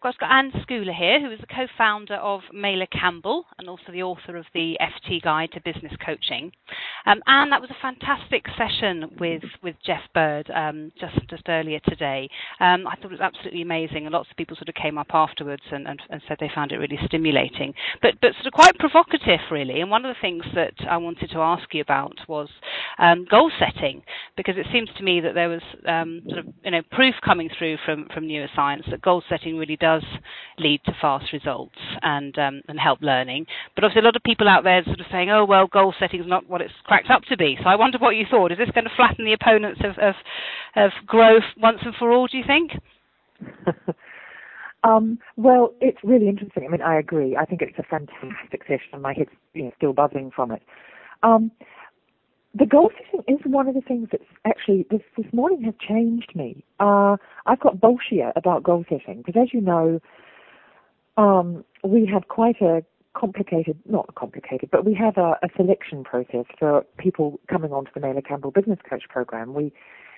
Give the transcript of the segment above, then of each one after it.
got Anne Schooler here, who is the co-founder of Mailer Campbell and also the author of the FT Guide to Business Coaching. Anne, that was a fantastic session with Jeff Bird just earlier today. I thought it was absolutely amazing, and lots of people sort of came up afterwards and said they found it really stimulating, but sort of quite provocative, really. And one of the things that I wanted to ask you about was goal setting, because it seems to me that there was sort of proof coming through from neuroscience that goal setting really does lead to fast results and help learning. But obviously a lot of people out there sort of saying, oh, well, goal setting is not what it's cracked up to be. So I wonder what you thought. Is this going to flatten the opponents of growth once and for all, do you think? Well, it's really interesting. I mean, I agree. I think it's a fantastic session. My head's still buzzing from it. The goal setting is one of the things that's actually, this morning has changed me. I've got bullshit about goal setting because, as you know, we have quite a not complicated, but we have a selection process for people coming onto the Mailer Campbell Business Coach Program. We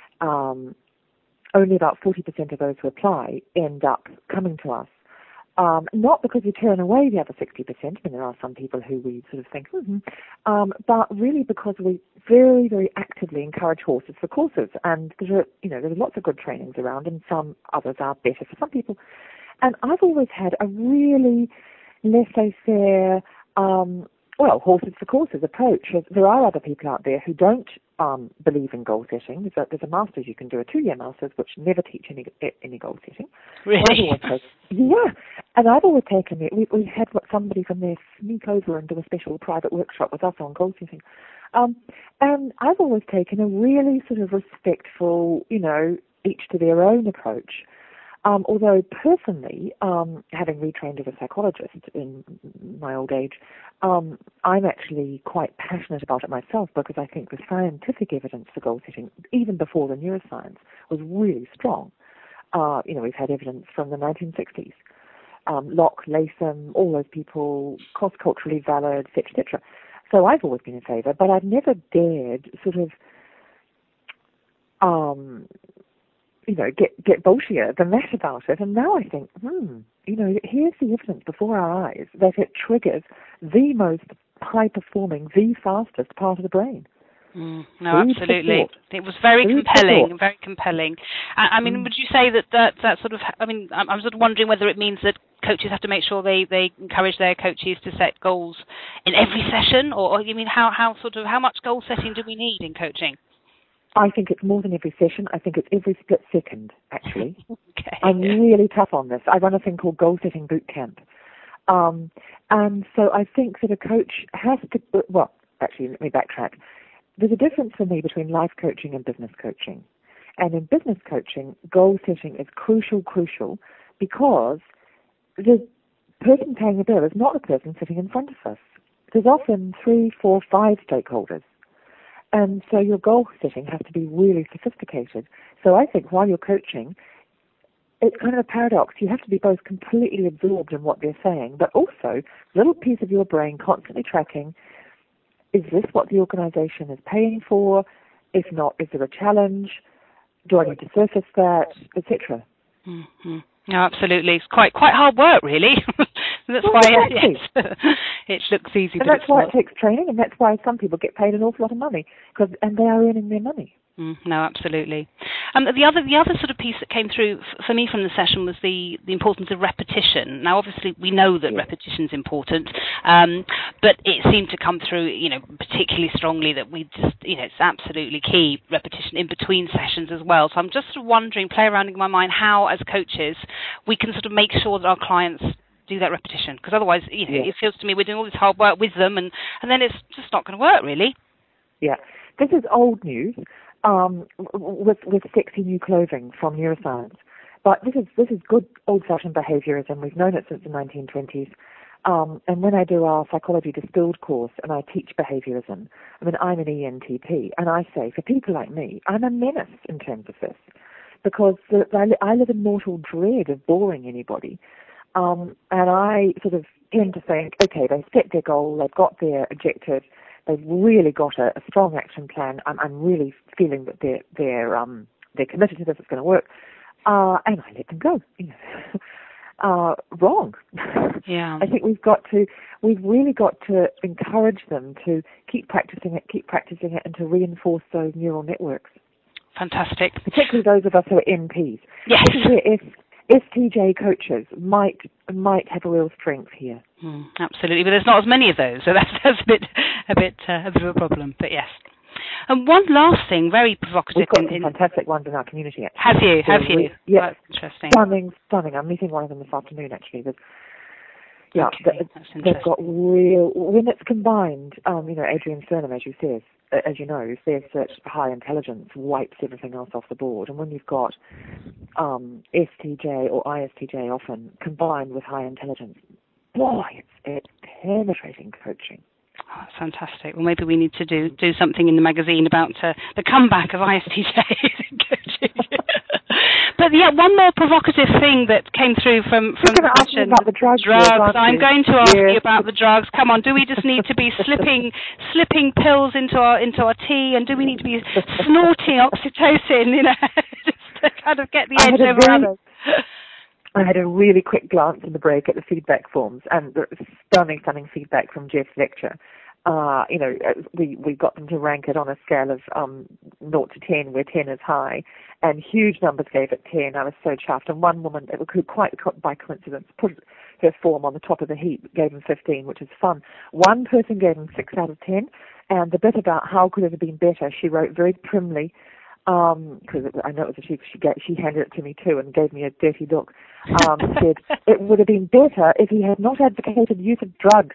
only about 40% of those who apply end up coming to us. Not because we turn away the other 60%, I mean, there are some people who we sort of think, but really because we very, very actively encourage horses for courses. And there's lots of good trainings around, and some others are better for some people. And I've always had a really laissez-faire, horses for courses approach. There are other people out there who don't believe in goal setting. There's a master's you can do, a 2-year master's, which never teach any goal setting. Really? And I've always taken it. We had somebody from there sneak over and do a special private workshop with us on goal setting. And I've always taken a really sort of respectful, each to their own approach. Although personally, having retrained as a psychologist in my old age, I'm actually quite passionate about it myself because I think the scientific evidence for goal setting, even before the neuroscience, was really strong. We've had evidence from the 1960s. Locke, Latham, all those people, cross-culturally valid, etc. So I've always been in favour, but I've never dared sort of get bullshit than that about it. And now I think, here's the evidence before our eyes that it triggers the most high-performing, the fastest part of the brain. No, absolutely. It was very compelling. I mean, would you say that sort of, I mean, I'm sort of wondering whether it means that coaches have to make sure they encourage their coaches to set goals in every session, or you mean how much goal setting do we need in coaching? I think it's more than every session. I think it's every split second, actually. Okay. I'm really tough on this. I run a thing called Goal Setting Boot Camp. And so I think that a coach has to, let me backtrack. There's a difference for me between life coaching and business coaching. And in business coaching, goal setting is crucial because the person paying the bill is not the person sitting in front of us. There's often 3, 4, 5 stakeholders. And so your goal setting has to be really sophisticated. So I think while you're coaching, it's kind of a paradox. You have to be both completely absorbed in what they're saying, but also a little piece of your brain constantly tracking, is this what the organization is paying for? If not, is there a challenge? Do I need to surface that, etc.? Mm-hmm. No, absolutely. It's quite hard work, really. That's why it looks easy. And that's why it takes training, and that's why some people get paid an awful lot of money, and they are earning their money. No, absolutely. The other sort of piece that came through for me from the session was the importance of repetition. Now, obviously, we know that repetition is important, but it seemed to come through, particularly strongly that we just, it's absolutely key, repetition in between sessions as well. So I'm just wondering, play around in my mind, how as coaches we can sort of make sure that our clients do that repetition, because otherwise, it feels to me we're doing all this hard work with them, and then it's just not going to work, really. Yeah, this is old news. With sexy new clothing from neuroscience. But this is good old-fashioned behaviorism. We've known it since the 1920s. And when I do our Psychology Distilled course and I teach behaviorism, I mean, I'm an ENTP, and I say, for people like me, I'm a menace in terms of this, because I live in mortal dread of boring anybody. And I sort of tend to think, okay, they've set their goal, they've got their objective, they've really got a strong action plan. I'm really feeling that they're committed to this. It's going to work, and I let them go. wrong. Yeah. I think we've really got to encourage them to keep practicing it, and to reinforce those neural networks. Fantastic. Particularly those of us who are MPs. Yes. This is where STJ coaches might have a real strength here. Absolutely, but there's not as many of those, so that's a bit of a problem. But yes. And one last thing, very provocative. We've got some fantastic ones in our community, Have actually. you? Yeah. That's interesting. Stunning. I'm meeting one of them this afternoon, actually. That's interesting. They've got real, when it's combined, Adrian Sternum, as you know, says that high intelligence wipes everything else off the board. And when you've got STJ or ISTJ often combined with high intelligence, boy, it's penetrating coaching. Oh, that's fantastic. Well, maybe we need to do something in the magazine about the comeback of ISTJs in coaching. But yeah, one more provocative thing that came through from the session. About the drugs. I'm going to ask you about the drugs. Come on, do we just need to be slipping pills into our tea, and do we need to be snorting oxytocin, just to kind of get the edge over others? I had a really quick glance in the break at the feedback forms, and the stunning feedback from Jeff's lecture. We got them to rank it on a scale of 0 to 10, where 10 is high, and huge numbers gave it 10. I was so chuffed. And one woman, quite by coincidence, put her form on the top of the heap, gave them 15, which is fun. One person gave them 6 out of 10, and the bit about how could it have been better, she wrote very primly, because I know it was a she handed it to me too and gave me a dirty look, said, it would have been better if he had not advocated use of drugs.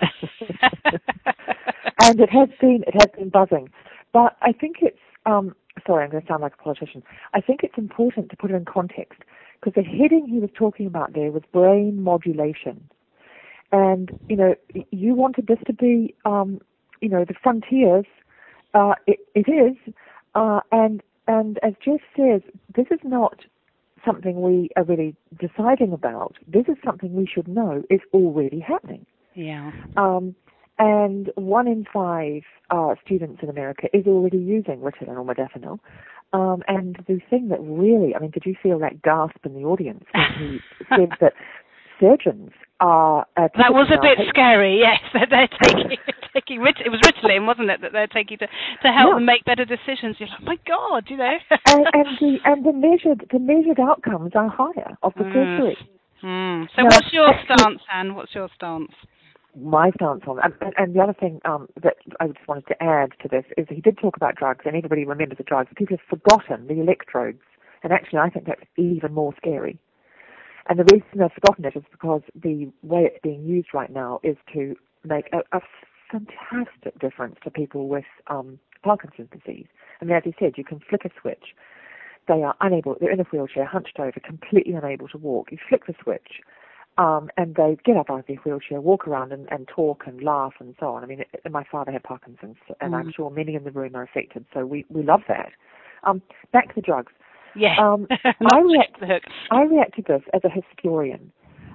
And it has been buzzing. But I think it's, sorry, I'm going to sound like a politician. I think it's important to put it in context, because the heading he was talking about there was brain modulation. And, you wanted this to be, the frontiers. It is. And as Jeff says, this is not something we are really deciding about. This is something we should know is already happening. Yeah. And 1 in 5 students in America is already using Ritalin or modafinil. And the thing that really, did you feel that gasp in the audience when he said that surgeons are... that was a bit scary, yes. They're taking it was Ritalin, wasn't it, that they're taking to help them make better decisions. You're like, my God, and the measured outcomes are higher of the surgery. So what's your stance, Anne? What's your stance? My stance on it. And the other thing that I just wanted to add to this is he did talk about drugs, and everybody remembers the drugs. People have forgotten the electrodes, and actually I think that's even more scary. And the reason they've forgotten it is because the way it's being used right now is to make a fantastic difference to people with Parkinson's disease. As you said, you can flick a switch. They're in a wheelchair, hunched over, completely unable to walk. You flick the switch, and they get up out of their wheelchair, walk around and talk and laugh and so on. My father had Parkinson's, and I'm sure many in the room are affected, so we love that. Back to the drugs. Yeah. I react to this as a historian.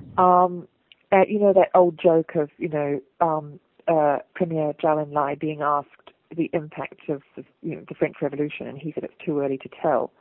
That old joke of, Premier Zhou Enlai being asked the impact of the French Revolution, and he said it's too early to tell.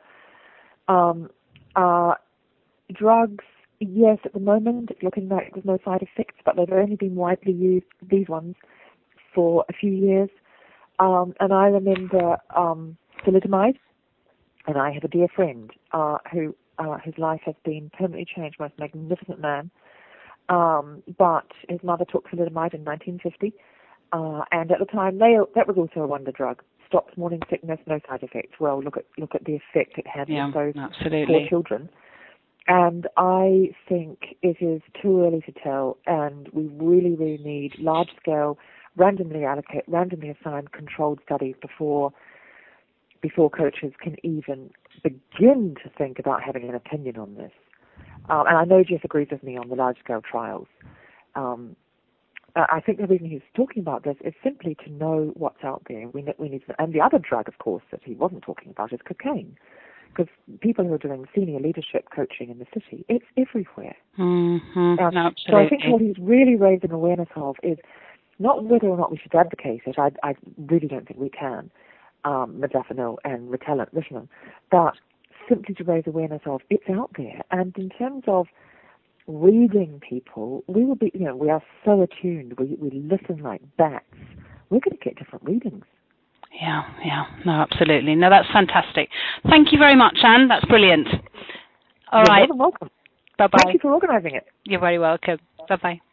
Drugs, yes, at the moment it's looking like there's no side effects, but they've only been widely used, these ones, for a few years. And I remember thalidomide, and I have a dear friend who his life has been permanently changed, most magnificent man. But his mother took thalidomide in 1950, and at the time that was also a wonder drug. Stops morning sickness, no side effects. Well, look at the effect it had on those poor children. And I think it is too early to tell, and we really, really need large-scale, randomly assigned, controlled studies before coaches can even begin to think about having an opinion on this. And I know Jeff agrees with me on the large-scale trials. I think the reason he's talking about this is simply to know what's out there. We need, and the other drug, of course, that he wasn't talking about is cocaine, because people who are doing senior leadership coaching in the city, it's everywhere. Absolutely. So I think what he's really raising awareness of is not whether or not we should advocate it. I really don't think we can, modafinil and Ritalin, but simply to raise awareness of it's out there. And in terms of reading people, we will be, we are so attuned. We listen like bats. We're going to get different readings. Yeah. No, absolutely. No, that's fantastic. Thank you very much, Anne. That's brilliant. All right. You're more than welcome. Bye-bye. Thank you for organising it. You're very welcome. Bye-bye.